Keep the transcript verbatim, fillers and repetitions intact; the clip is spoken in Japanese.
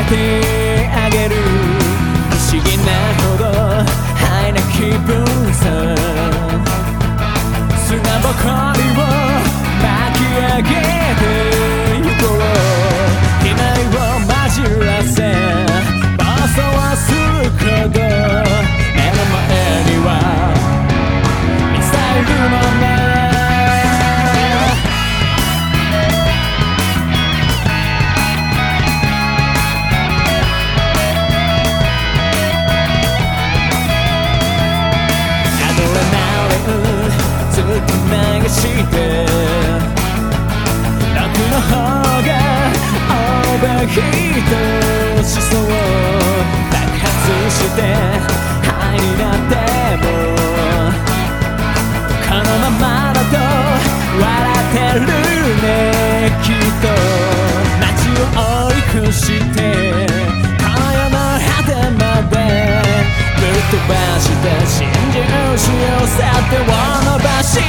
てあげる不思議なほどハイな気分さ砂ぼこりを巻き上げてゆこう機内を混じらせ暴走はするほど目の前にはミサイルのねずっと流して楽の方がオーバーヒートしそう爆発してハイになってもこのままだと笑ってるねきっと街を追い越してこの世の果てまでぶっ飛ばして真珠しようさってを伸ばして